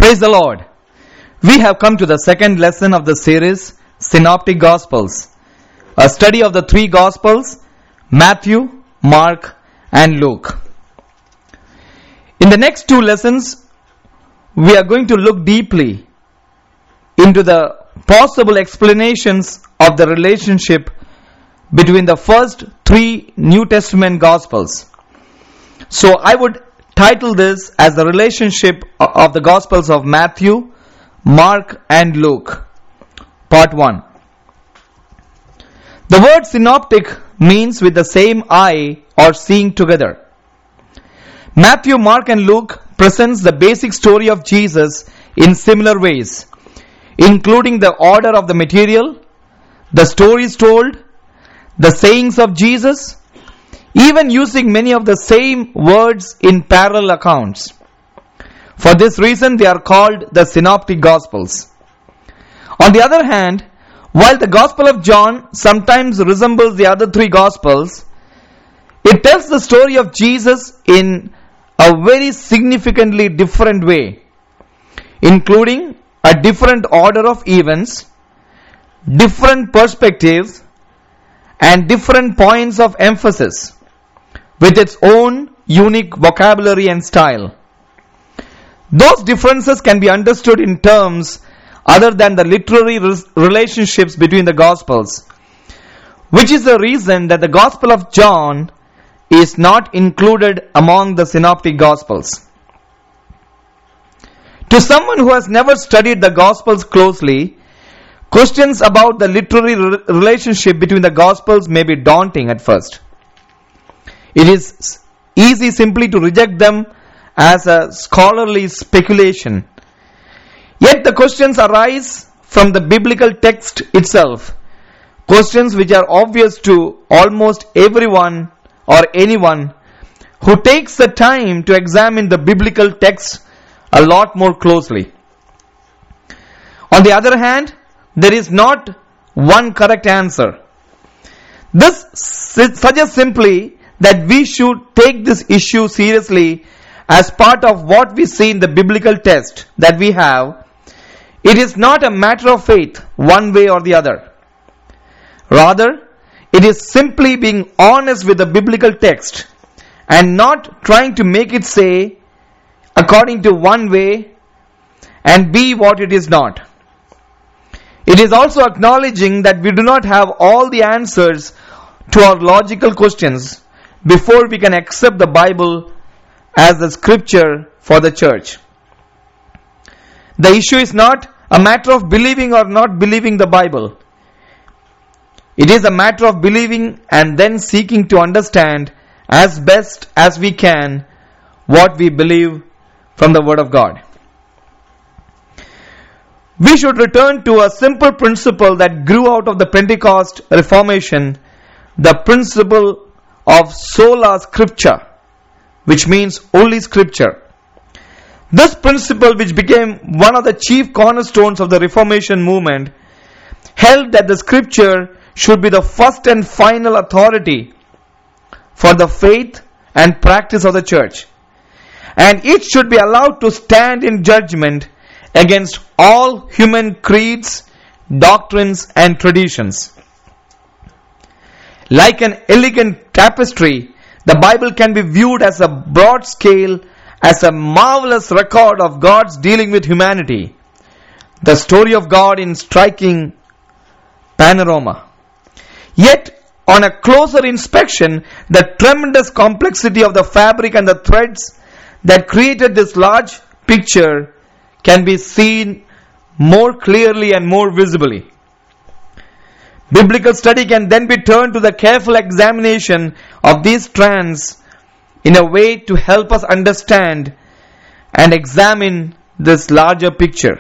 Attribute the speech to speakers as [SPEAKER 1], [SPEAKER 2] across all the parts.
[SPEAKER 1] Praise the Lord. We have come to the second lesson of the series, Synoptic Gospels, a study of the three Gospels, Matthew, Mark, and Luke. In the next two lessons, we are going to look deeply into the possible explanations of the relationship between the first three New Testament Gospels. So I would title this as the relationship of the Gospels of Matthew, Mark, and Luke. Part 1. The word synoptic means with the same eye or seeing together. Matthew, Mark, and Luke presents the basic story of Jesus in similar ways, including the order of the material, the stories told, the sayings of Jesus, even using many of the same words in parallel accounts. For this reason, they are called the Synoptic Gospels. On the other hand, while the Gospel of John sometimes resembles the other three Gospels, it tells the story of Jesus in a very significantly different way, including a different order of events, different perspectives, and different points of emphasis, with its own unique vocabulary and style. Those differences can be understood in terms other than the literary relationships between the Gospels, which is the reason that the Gospel of John is not included among the Synoptic Gospels. To someone who has never studied the Gospels closely, questions about the literary relationship between the Gospels may be daunting at first. It is easy simply to reject them as a scholarly speculation. Yet the questions arise from the biblical text itself, questions which are obvious to almost everyone or anyone who takes the time to examine the biblical text a lot more closely. On the other hand, there is not one correct answer. This suggests simply that we should take this issue seriously as part of what we see in the biblical text that we have. It is not a matter of faith one way or the other. Rather, it is simply being honest with the biblical text and not trying to make it say according to one way and be what it is not. It is also acknowledging that we do not have all the answers to our logical questions before we can accept the Bible as the scripture for the church. The issue is not a matter of believing or not believing the Bible. It is a matter of believing and then seeking to understand as best as we can what we believe from the Word of God. We should return to a simple principle that grew out of the Pentecost Reformation, the principle of sola scriptura, which means only scripture. This principle, which became one of the chief cornerstones of the Reformation movement, held that the scripture should be the first and final authority for the faith and practice of the church, and it should be allowed to stand in judgment against all human creeds, doctrines, and traditions. Like an elegant tapestry, the Bible can be viewed as a broad scale, as a marvelous record of God's dealing with humanity. The story of God in striking panorama. Yet, on a closer inspection, the tremendous complexity of the fabric and the threads that created this large picture can be seen more clearly and more visibly. Biblical study can then be turned to the careful examination of these strands in a way to help us understand and examine this larger picture.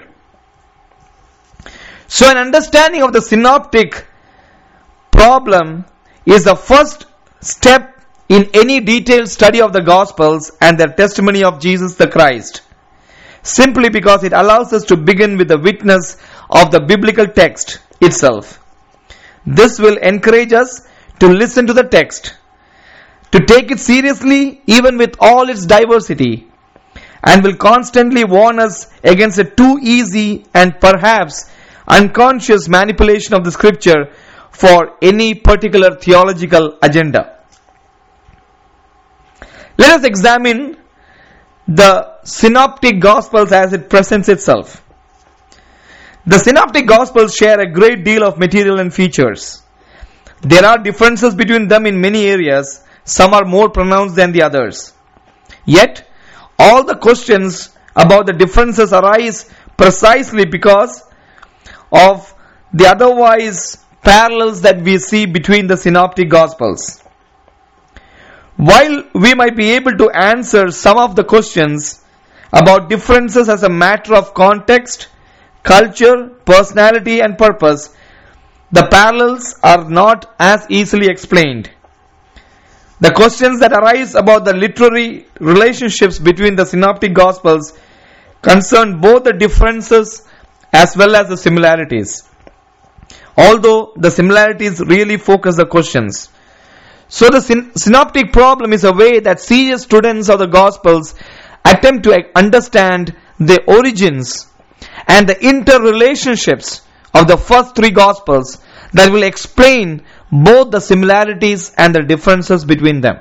[SPEAKER 1] So an understanding of the synoptic problem is the first step in any detailed study of the Gospels and their testimony of Jesus the Christ, simply because it allows us to begin with the witness of the biblical text itself. This will encourage us to listen to the text, to take it seriously even with all its diversity, and will constantly warn us against a too easy and perhaps unconscious manipulation of the scripture for any particular theological agenda. Let us examine the synoptic gospels as it presents itself. The synoptic gospels share a great deal of material and features. There are differences between them in many areas. Some are more pronounced than the others. Yet, all the questions about the differences arise precisely because of the otherwise parallels that we see between the synoptic gospels. While we might be able to answer some of the questions about differences as a matter of context, culture, personality, and purpose, the parallels are not as easily explained. The questions that arise about the literary relationships between the synoptic gospels concern both the differences as well as the similarities, although the similarities really focus the questions. So the synoptic problem is a way that serious students of the Gospels attempt to understand the origins and the interrelationships of the first three Gospels that will explain both the similarities and the differences between them.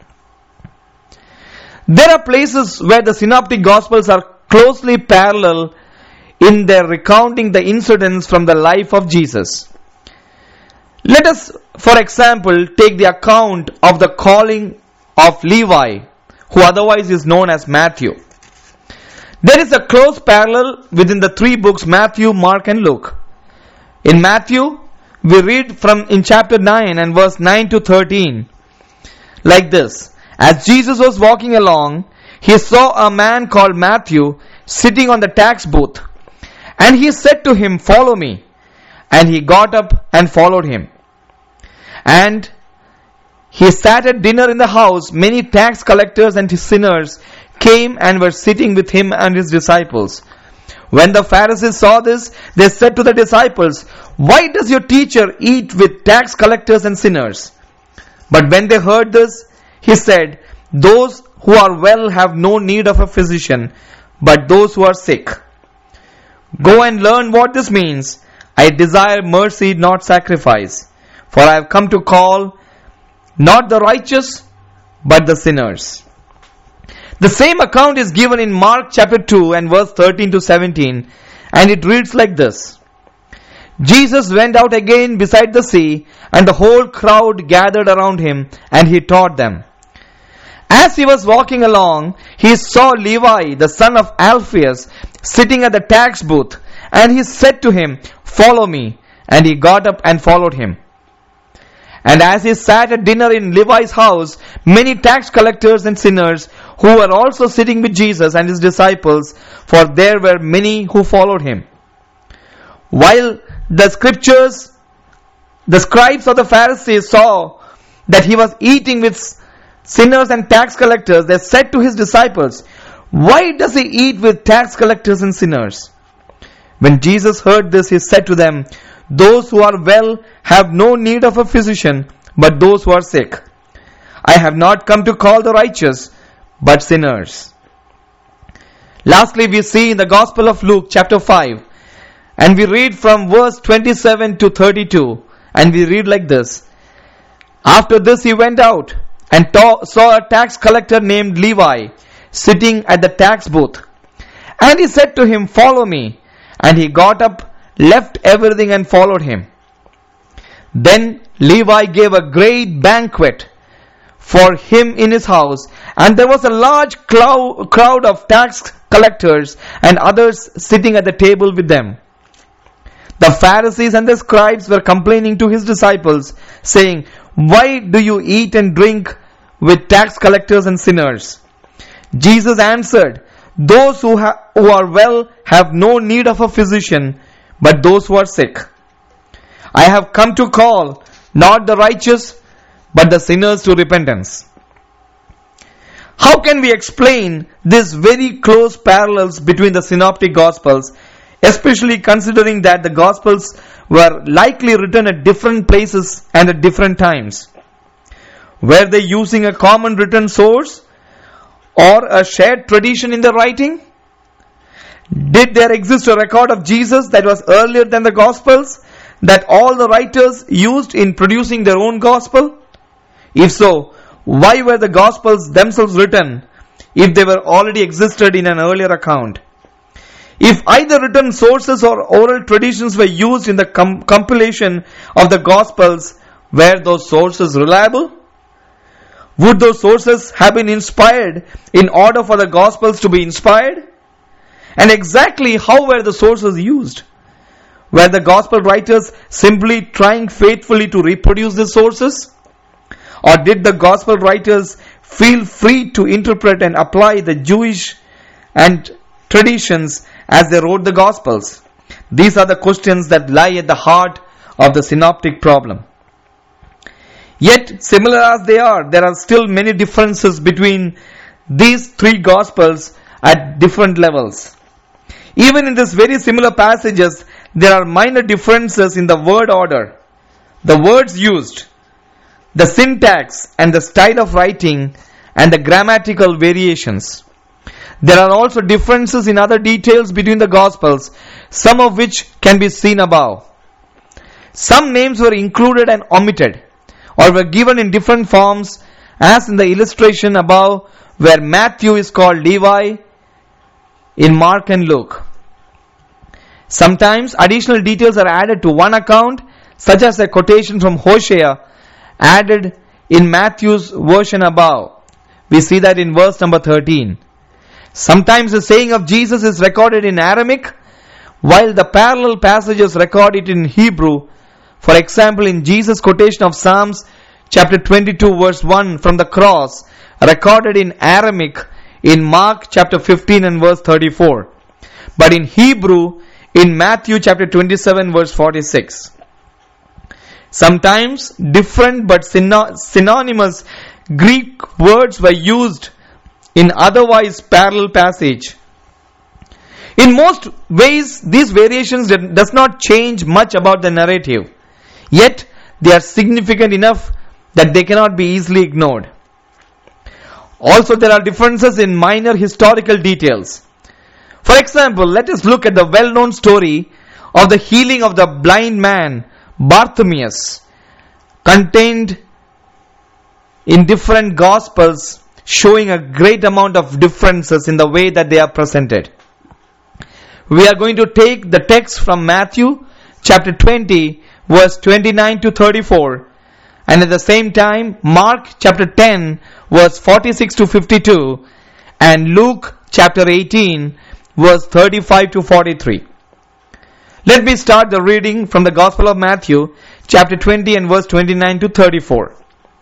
[SPEAKER 1] There are places where the synoptic Gospels are closely parallel in their recounting the incidents from the life of Jesus. Let us, for example, take the account of the calling of Levi, who otherwise is known as Matthew. There is a close parallel within the three books, Matthew, Mark, and Luke. In Matthew, we read from in chapter 9 and verse 9 to 13 like this. As Jesus was walking along, he saw a man called Matthew sitting on the tax booth. And he said to him, "Follow me." And he got up and followed him. And he sat at dinner in the house. Many tax collectors and sinners came and were sitting with him and his disciples. When the Pharisees saw this, they said to the disciples, "Why does your teacher eat with tax collectors and sinners?" But when they heard this, he said, "Those who are well have no need of a physician, but those who are sick. Go and learn what this means. I desire mercy, not sacrifice. For I have come to call not the righteous, but the sinners." The same account is given in Mark chapter 2 and verse 13 to 17. And it reads like this. Jesus went out again beside the sea, and the whole crowd gathered around him, and he taught them. As he was walking along, he saw Levi, the son of Alphaeus, sitting at the tax booth, and he said to him, "Follow me." And he got up and followed him. And as he sat at dinner in Levi's house, many tax collectors and sinners who were also sitting with Jesus and his disciples, for there were many who followed him. While the scribes of the Pharisees saw that he was eating with sinners and tax collectors, they said to his disciples, "Why does he eat with tax collectors and sinners?" When Jesus heard this, he said to them, "Those who are well have no need of a physician, but those who are sick. I have not come to call the righteous, but sinners." Lastly, we see in the Gospel of Luke chapter 5, and we read from verse 27 to 32, and we read like this. After this he went out and saw a tax collector named Levi sitting at the tax booth. And he said to him, "Follow me." And he got up, left everything and followed him. Then Levi gave a great banquet for him in his house, and there was a large crowd of tax collectors and others sitting at the table with them. The Pharisees and the scribes were complaining to his disciples, saying, "Why do you eat and drink with tax collectors and sinners?" Jesus answered, "Those who are well have no need of a physician, but those who are sick. I have come to call not the righteous, but the sinners to repentance." How can we explain these very close parallels between the synoptic gospels, especially considering that the gospels were likely written at different places and at different times? Were they using a common written source, or a shared tradition in the writing? Did there exist a record of Jesus that was earlier than the Gospels, that all the writers used in producing their own Gospel? If so, why were the Gospels themselves written if they were already existed in an earlier account? If either written sources or oral traditions were used in the compilation of the Gospels, were those sources reliable? Would those sources have been inspired in order for the Gospels to be inspired? And exactly how were the sources used? Were the Gospel writers simply trying faithfully to reproduce the sources? Or did the Gospel writers feel free to interpret and apply the Jewish and traditions as they wrote the Gospels? These are the questions that lie at the heart of the synoptic problem. Yet, similar as they are, there are still many differences between these three Gospels at different levels. Even in these very similar passages, there are minor differences in the word order, the words used, the syntax and the style of writing, and the grammatical variations. There are also differences in other details between the Gospels, some of which can be seen above. Some names were included and omitted, or were given in different forms, as in the illustration above, where Matthew is called Levi in Mark and Luke. Sometimes additional details are added to one account, such as a quotation from Hosea added in Matthew's version above. We see that in verse number 13. Sometimes the saying of Jesus is recorded in Aramaic, while the parallel passages record it in Hebrew. For example, in Jesus' quotation of Psalms chapter 22 verse 1 from the cross, recorded in Aramaic in Mark chapter 15 and verse 34. But in Hebrew, in Matthew chapter 27 verse 46. Sometimes different but synonymous Greek words were used in otherwise parallel passage. In most ways, these variations does not change much about the narrative. Yet, they are significant enough that they cannot be easily ignored. Also, there are differences in minor historical details. For example, let us look at the well-known story of the healing of the blind man, Bartimaeus, contained in different Gospels, showing a great amount of differences in the way that they are presented. We are going to take the text from Matthew chapter 20 verse 29 to 34, and at the same time Mark chapter 10 verse 46 to 52, and Luke chapter 18 verse 35 to 43. Let me start the reading from the Gospel of Matthew chapter 20 and verse 29 to 34.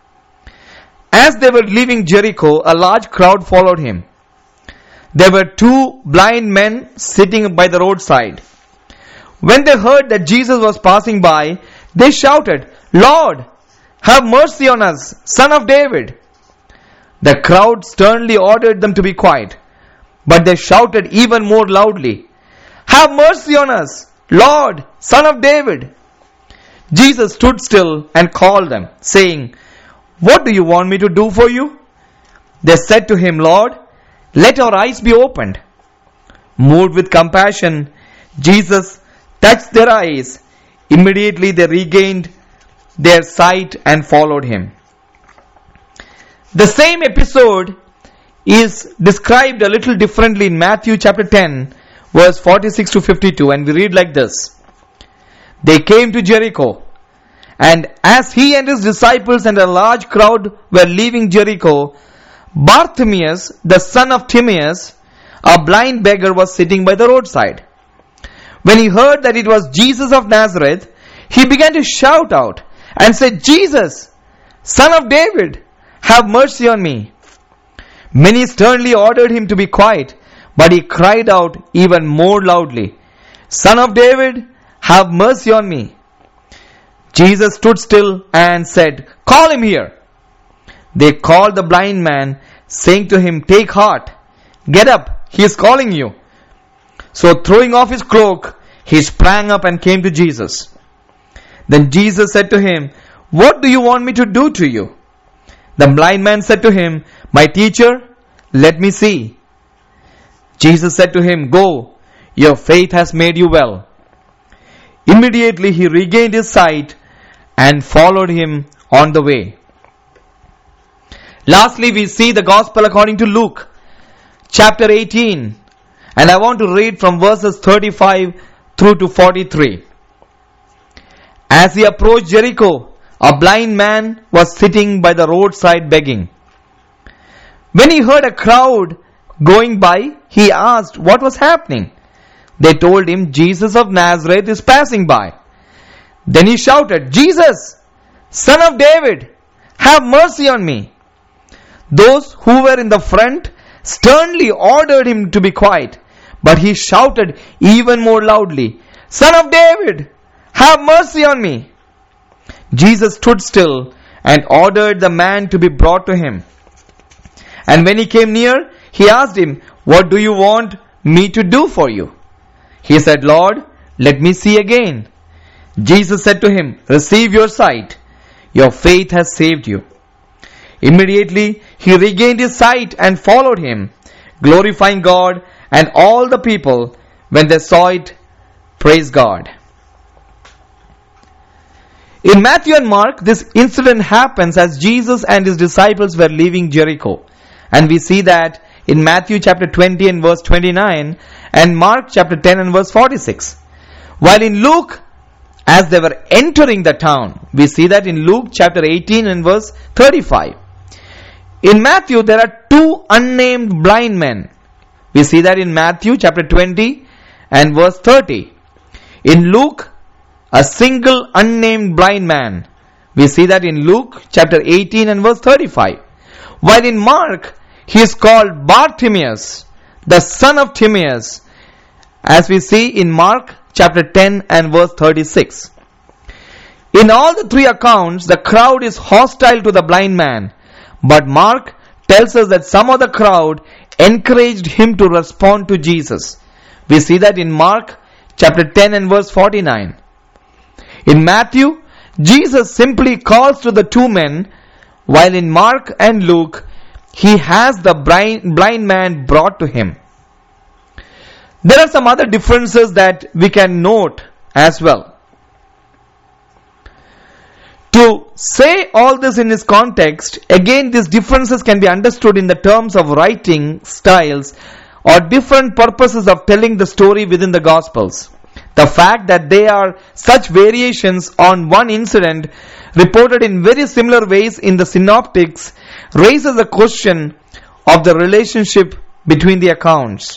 [SPEAKER 1] As they were leaving Jericho, a large crowd followed him. There were two blind men sitting by the roadside. When they heard that Jesus was passing by, they shouted, "Lord, have mercy on us, Son of David." The crowd sternly ordered them to be quiet, but they shouted even more loudly, "Have mercy on us, Lord, Son of David." Jesus stood still and called them, saying, "What do you want me to do for you?" They said to him, "Lord, let our eyes be opened." Moved with compassion, Jesus touched their eyes. Immediately they regained their sight and followed him. The same episode is described a little differently in Matthew chapter 10 verse 46 to 52, and we read like this. They came to Jericho, and as he and his disciples and a large crowd were leaving Jericho, Bartimaeus, the son of Timaeus, a blind beggar, was sitting by the roadside. When he heard that it was Jesus of Nazareth, he began to shout out and said, "Jesus, Son of David, have mercy on me." Many sternly ordered him to be quiet, but he cried out even more loudly, "Son of David, have mercy on me." Jesus stood still and said, "Call him here." They called the blind man, saying to him, "Take heart, get up, he is calling you." So throwing off his cloak, he sprang up and came to Jesus. Then Jesus said to him, "What do you want me to do to you?" The blind man said to him, "My teacher, let me see. Jesus said to him, Go, your faith has made you well. Immediately he regained his sight and followed him on the way. Lastly, we see the gospel according to Luke, chapter 18. And I want to read from verses 35 through to 43. As he approached Jericho, a blind man was sitting by the roadside begging. When he heard a crowd going by, he asked what was happening. They told him, Jesus of Nazareth is passing by. Then he shouted, Jesus, Son of David, have mercy on me. Those who were in the front sternly ordered him to be quiet, but he shouted even more loudly, Son of David, have mercy on me. Jesus stood still and ordered the man to be brought to him. And when he came near, he asked him, What do you want me to do for you? He said, Lord, let me see again. Jesus said to him, Receive your sight. Your faith has saved you. Immediately he regained his sight and followed him, glorifying God, and all the people, when they saw it, praised God. In Matthew and Mark, this incident happens as Jesus and his disciples were leaving Jericho. And we see that in Matthew chapter 20 and verse 29 and Mark chapter 10 and verse 46. While in Luke, as they were entering the town, we see that in Luke chapter 18 and verse 35. In Matthew, there are two unnamed blind men. We see that in Matthew chapter 20 and verse 30. In Luke, a single unnamed blind man. We see that in Luke chapter 18 and verse 35. While in Mark, he is called Bartimaeus, the son of Timaeus, as we see in Mark chapter 10 and verse 36. In all the three accounts, the crowd is hostile to the blind man. But Mark tells us that some of the crowd encouraged him to respond to Jesus. We see that in Mark chapter 10 and verse 49. In Matthew, Jesus simply calls to the two men, while in Mark and Luke, he has the blind man brought to him. There are some other differences that we can note as well. To say all this in its context, again these differences can be understood in the terms of writing styles or different purposes of telling the story within the Gospels. The fact that there are such variations on one incident reported in very similar ways in the synoptics raises the question of the relationship between the accounts.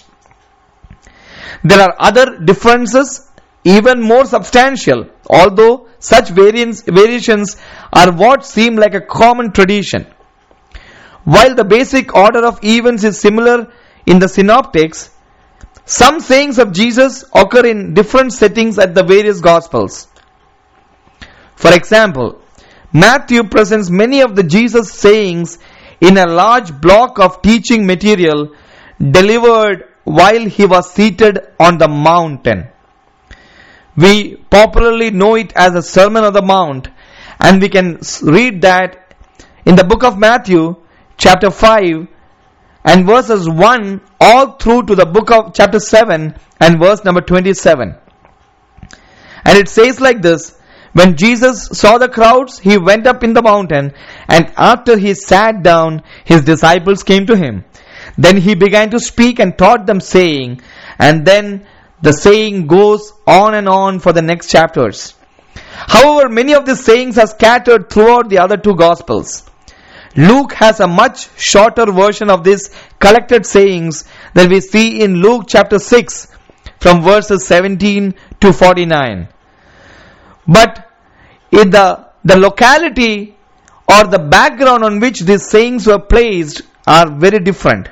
[SPEAKER 1] There are other differences even more substantial, although such variations are what seem like a common tradition. While the basic order of events is similar in the synoptics, some sayings of Jesus occur in different settings at the various Gospels. For example, Matthew presents many of the Jesus sayings in a large block of teaching material delivered while he was seated on the mountain. We popularly know it as the Sermon on the Mount, and we can read that in the book of Matthew, chapter 5, and verses 1 all through to the book of chapter 7 and verse number 27. And it says like this: When Jesus saw the crowds, he went up in the mountain, and after he sat down, his disciples came to him. Then he began to speak and taught them, saying, and then the saying goes on and on for the next chapters. However, many of these sayings are scattered throughout the other two Gospels. Luke has a much shorter version of these collected sayings that we see in Luke chapter 6 from verses 17 to 49. But in the locality or the background on which these sayings were placed are very different.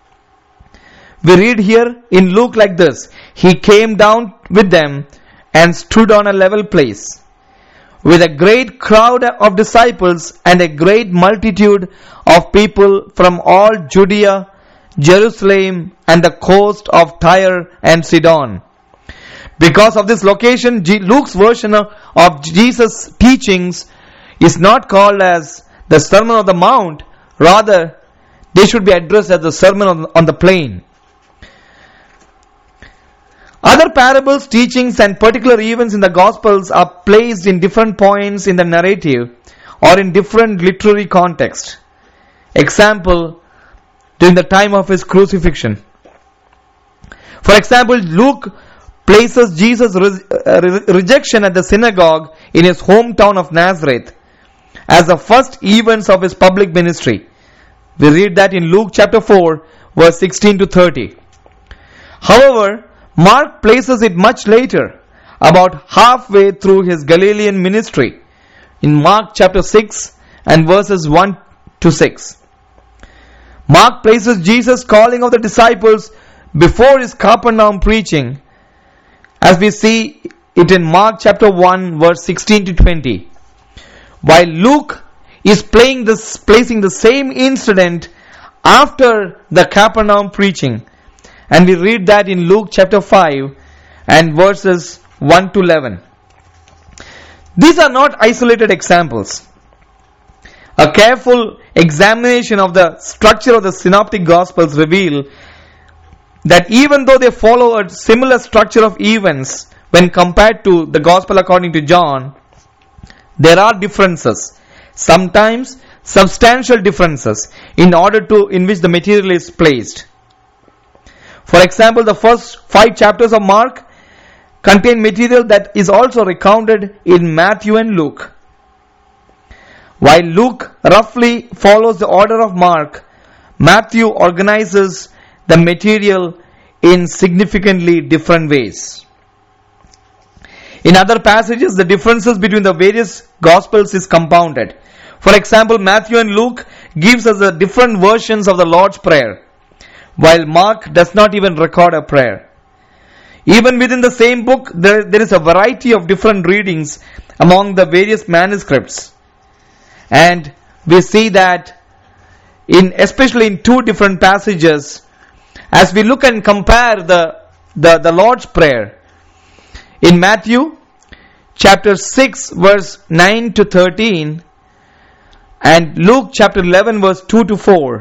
[SPEAKER 1] We read here in Luke like this: He came down with them and stood on a level place, with a great crowd of disciples and a great multitude of people from all Judea, Jerusalem, and the coast of Tyre and Sidon. Because of this location, Luke's version of Jesus' teachings is not called as the Sermon on the Mount. Rather, They should be addressed as the sermon on the plain. Other parables, teachings, and particular events in the Gospels are placed in different points in the narrative or in different literary context. Example, during the time of his crucifixion. For example, Luke places Jesus' rejection at the synagogue in his hometown of Nazareth as the first events of his public ministry. We read that in Luke chapter 4, verse 16 to 30. However, Mark places it much later, about halfway through his Galilean ministry, in Mark chapter 6 and verses 1 to 6. Mark places Jesus' calling of the disciples before his Capernaum preaching, as we see it in Mark chapter 1, verse 16 to 20. While Luke is placing the same incident after the Capernaum preaching. And we read that in Luke chapter 5 and verses 1 to 11. These are not isolated examples. A careful examination of the structure of the synoptic gospels reveal that even though they follow a similar structure of events when compared to the gospel according to John, there are differences, sometimes substantial differences, in which the material is placed. For example, the first 5 chapters of Mark contain material that is also recounted in Matthew and Luke. While Luke roughly follows the order of Mark, Matthew organizes the material in significantly different ways. In other passages, the differences between the various Gospels is compounded. For example, Matthew and Luke gives us the different versions of the Lord's Prayer, while Mark does not even record a prayer. Even within the same book, there is a variety of different readings among the various manuscripts. And we see that especially in 2 different passages, as we look and compare the Lord's Prayer, in Matthew chapter 6 verse 9 to 13 and Luke chapter 11 verse 2 to 4,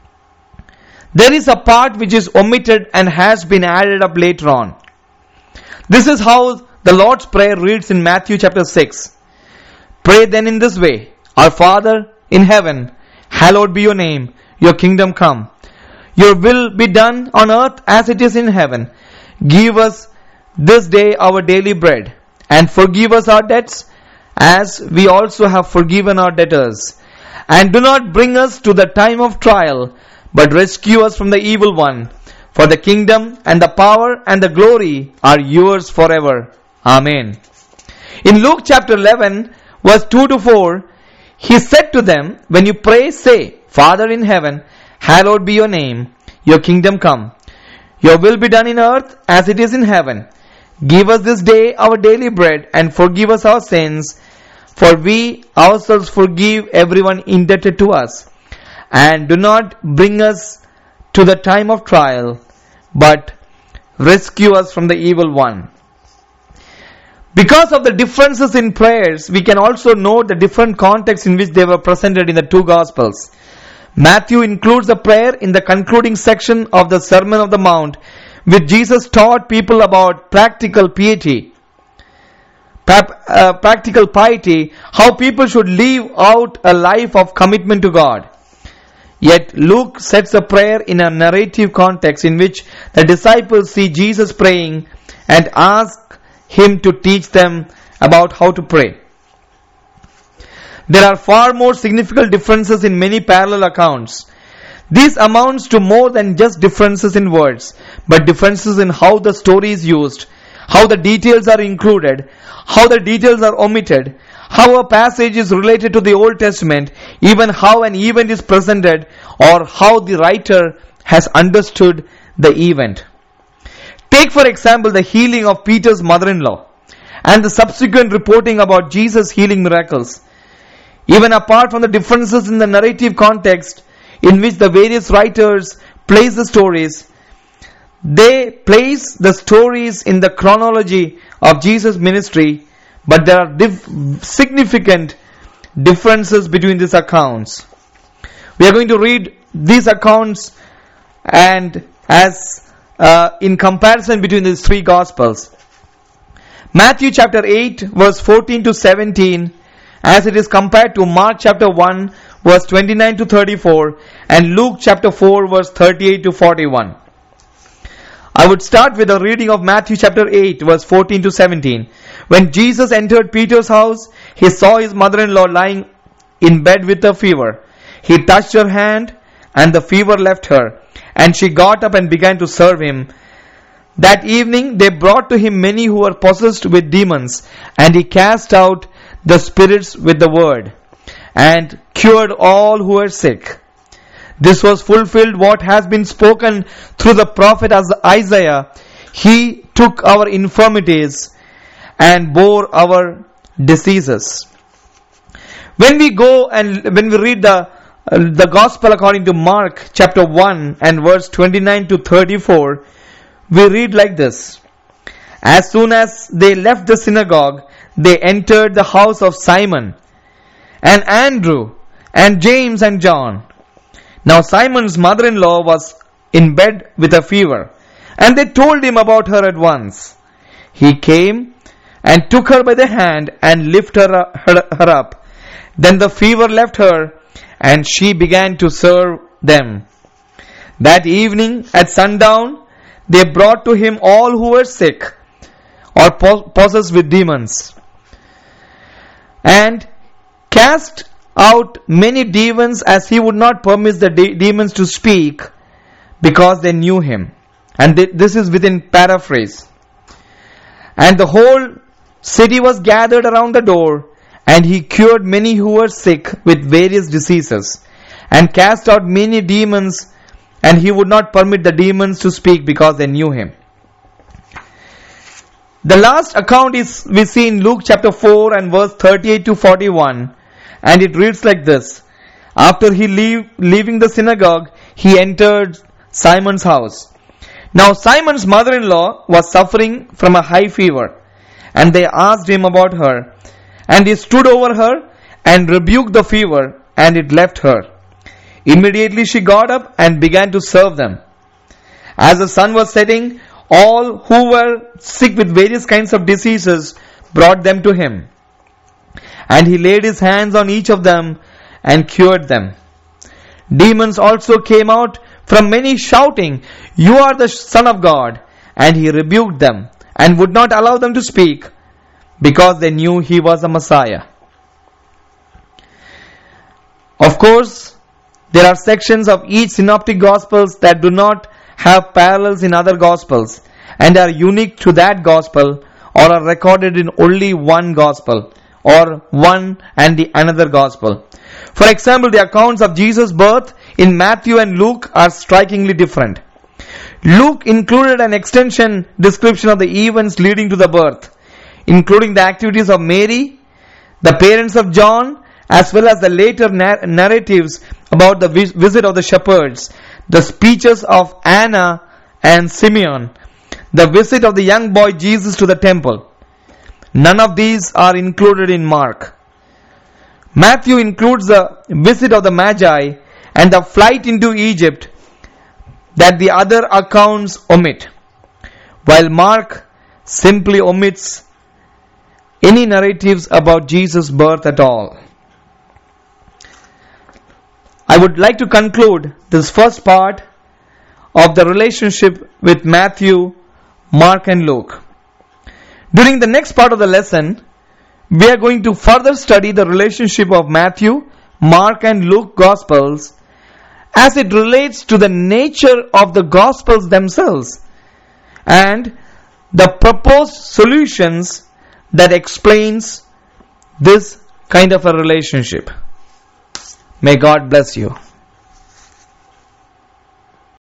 [SPEAKER 1] there is a part which is omitted and has been added up later on. This is how the Lord's Prayer reads in Matthew chapter 6. Pray then in this way: Our Father in heaven, hallowed be your name, your kingdom come. Your will be done on earth as it is in heaven. Give us this day our daily bread, and forgive us our debts as we also have forgiven our debtors. And do not bring us to the time of trial, but rescue us from the evil one. For the kingdom and the power and the glory are yours forever. Amen. In Luke chapter 11, verse 2 to 4, he said to them, When you pray, say, Father in heaven, hallowed be your name, your kingdom come. Your will be done in earth as it is in heaven. Give us this day our daily bread, and forgive us our sins, for we ourselves forgive everyone indebted to us. And do not bring us to the time of trial, but rescue us from the evil one. Because of the differences in prayers, we can also note the different contexts in which they were presented in the 2 Gospels. Matthew includes the prayer in the concluding section of the Sermon on the Mount, which Jesus taught people about practical piety, how people should live out a life of commitment to God. Yet Luke sets the prayer in a narrative context in which the disciples see Jesus praying and ask him to teach them about how to pray. There are far more significant differences in many parallel accounts. This amounts to more than just differences in words, but differences in how the story is used, how the details are included, how the details are omitted, how a passage is related to the Old Testament, even how an event is presented, or how the writer has understood the event. Take for example the healing of Peter's mother-in-law and the subsequent reporting about Jesus' healing miracles. Even apart from the differences in the narrative context in which the various writers place the stories, they place the stories in the chronology of Jesus' ministry, but there are significant differences between these accounts. We are going to read these accounts and as in comparison between these three Gospels. Matthew chapter 8 verse 14 to 17 as it is compared to Mark chapter 1 verse 29 to 34 and Luke chapter 4 verse 38 to 41. I would start with a reading of Matthew chapter 8 verse 14 to 17. When Jesus entered Peter's house, he saw his mother-in-law lying in bed with a fever. He touched her hand and the fever left her, and she got up and began to serve him. That evening they brought to him many who were possessed with demons, and he cast out the spirits with the word, and cured all who were sick. This was fulfilled what has been spoken through the prophet Isaiah. He took our infirmities and bore our diseases. When we go and when we read the Gospel according to Mark chapter 1 and verse 29 to 34, we read like this. As soon as they left the synagogue, they entered the house of Simon and Andrew and James and John. Now Simon's mother-in-law was in bed with a fever, and they told him about her at once. He came and took her by the hand and lifted her up. Then the fever left her, and she began to serve them. That evening at sundown, they brought to him all who were sick or possessed with demons, and cast out many demons, as he would not permit the demons to speak, because they knew him. And this is within paraphrase. And the whole city was gathered around the door, and he cured many who were sick with various diseases, and cast out many demons, and he would not permit the demons to speak, because they knew him. The last account is we see in Luke chapter 4 and verse 38 to 41, and it reads like this. After he leaving the synagogue, he entered Simon's house. Now Simon's mother-in-law was suffering from a high fever, and they asked him about her. And he stood over her and rebuked the fever, and it left her. Immediately she got up and began to serve them. As the sun was setting, all who were sick with various kinds of diseases brought them to him. And he laid his hands on each of them and cured them. Demons also came out from many, shouting, "You are the Son of God." And he rebuked them and would not allow them to speak, because they knew he was a Messiah. Of course, there are sections of each synoptic gospels that do not have parallels in other gospels and are unique to that gospel, or are recorded in only one gospel or one and the another gospel. For example, the accounts of Jesus' birth in Matthew and Luke are strikingly different. Luke included an extension description of the events leading to the birth, including the activities of Mary, the parents of John, as well as the later narratives about the visit of the shepherds, the speeches of Anna and Simeon, the visit of the young boy Jesus to the temple. None of these are included in Mark. Matthew includes the visit of the Magi and the flight into Egypt that the other accounts omit, while Mark simply omits any narratives about Jesus' birth at all. I would like to conclude this first part of the relationship with Matthew, Mark and Luke. During the next part of the lesson, we are going to further study the relationship of Matthew, Mark and Luke Gospels as it relates to the nature of the Gospels themselves and the proposed solutions that explains this kind of a relationship. May God bless you.